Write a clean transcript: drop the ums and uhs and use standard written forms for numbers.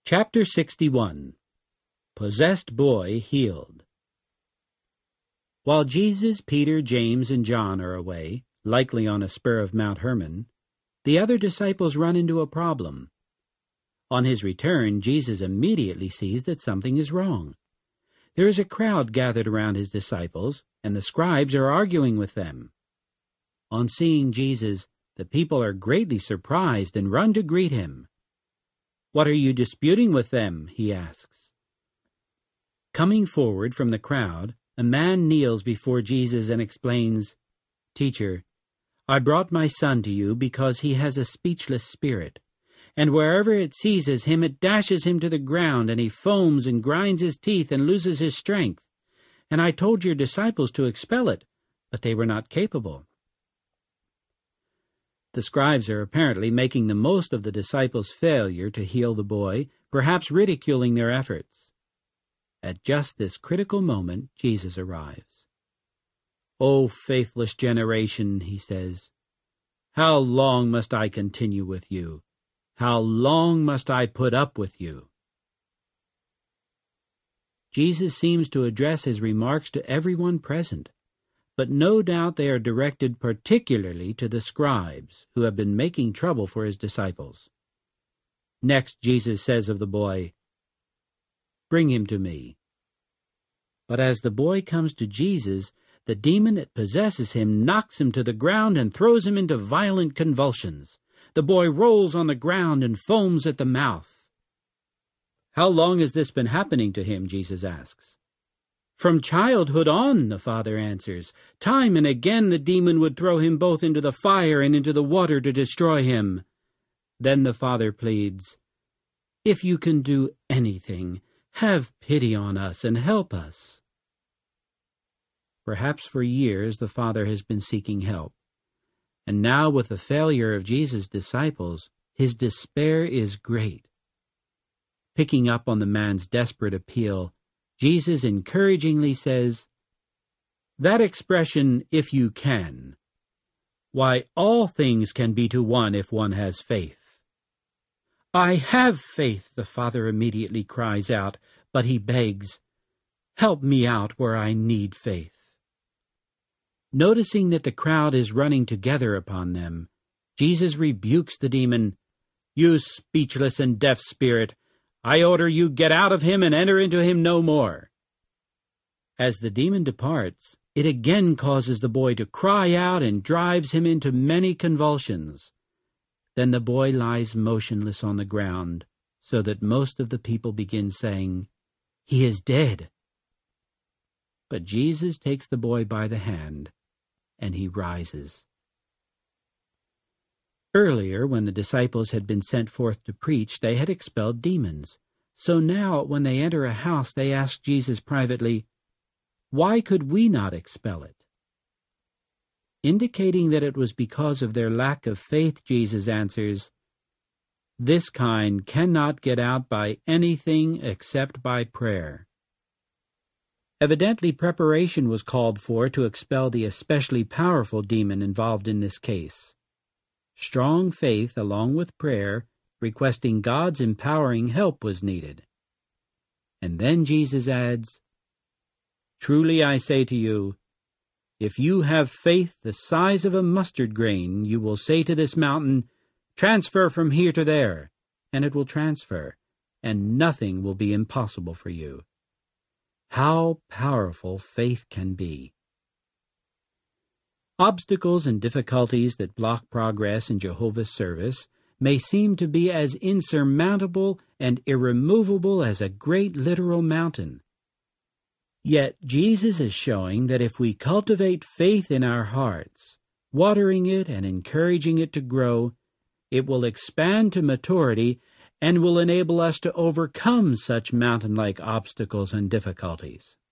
Chapter 61. Possessed Boy Healed. While Jesus, Peter, James, and John are away, likely on a spur of Mount Hermon, the other disciples run into a problem. On his return, Jesus immediately sees that something is wrong. There is a crowd gathered around his disciples, and the scribes are arguing with them. On seeing Jesus, the people are greatly surprised and run to greet him. "What are you disputing with them?" he asks. Coming forward from the crowd, a man kneels before Jesus and explains, "Teacher, I brought my son to you because he has a speechless spirit, and wherever it seizes him it dashes him to the ground, and he foams and grinds his teeth and loses his strength. And I told your disciples to expel it, but they were not capable." The scribes are apparently making the most of the disciples' failure to heal the boy, perhaps ridiculing their efforts. At just this critical moment, Jesus arrives. "O faithless generation," he says, "how long must I continue with you? How long must I put up with you?" Jesus seems to address his remarks to everyone present, but no doubt they are directed particularly to the scribes, who have been making trouble for his disciples. Next, Jesus says of the boy, "Bring him to me." But as the boy comes to Jesus, the demon that possesses him knocks him to the ground and throws him into violent convulsions. The boy rolls on the ground and foams at the mouth. "How long has this been happening to him?" Jesus asks. "From childhood on," the father answers. "Time and again the demon would throw him both into the fire and into the water to destroy him." Then the father pleads, "If you can do anything, have pity on us and help us." Perhaps for years the father has been seeking help, and now with the failure of Jesus' disciples, his despair is great. Picking up on the man's desperate appeal, Jesus encouragingly says, "That expression, 'if you can,' why, all things can be to one if one has faith." "I have faith," the father immediately cries out, but he begs, "Help me out where I need faith." Noticing that the crowd is running together upon them, Jesus rebukes the demon. "You speechless and deaf spirit, I order you get out of him and enter into him no more." As the demon departs, it again causes the boy to cry out and drives him into many convulsions. Then the boy lies motionless on the ground, so that most of the people begin saying, "He is dead." But Jesus takes the boy by the hand, and he rises. Earlier, when the disciples had been sent forth to preach, they had expelled demons. So now, when they enter a house, they ask Jesus privately, "Why could we not expel it?" Indicating that it was because of their lack of faith, Jesus answers, "This kind cannot get out by anything except by prayer." Evidently, preparation was called for to expel the especially powerful demon involved in this case. Strong faith, along with prayer, requesting God's empowering help, was needed. And then Jesus adds, "Truly I say to you, if you have faith the size of a mustard grain, you will say to this mountain, 'Transfer from here to there,' and it will transfer, and nothing will be impossible for you." How powerful faith can be! Obstacles and difficulties that block progress in Jehovah's service may seem to be as insurmountable and irremovable as a great literal mountain. Yet Jesus is showing that if we cultivate faith in our hearts, watering it and encouraging it to grow, it will expand to maturity and will enable us to overcome such mountain-like obstacles and difficulties.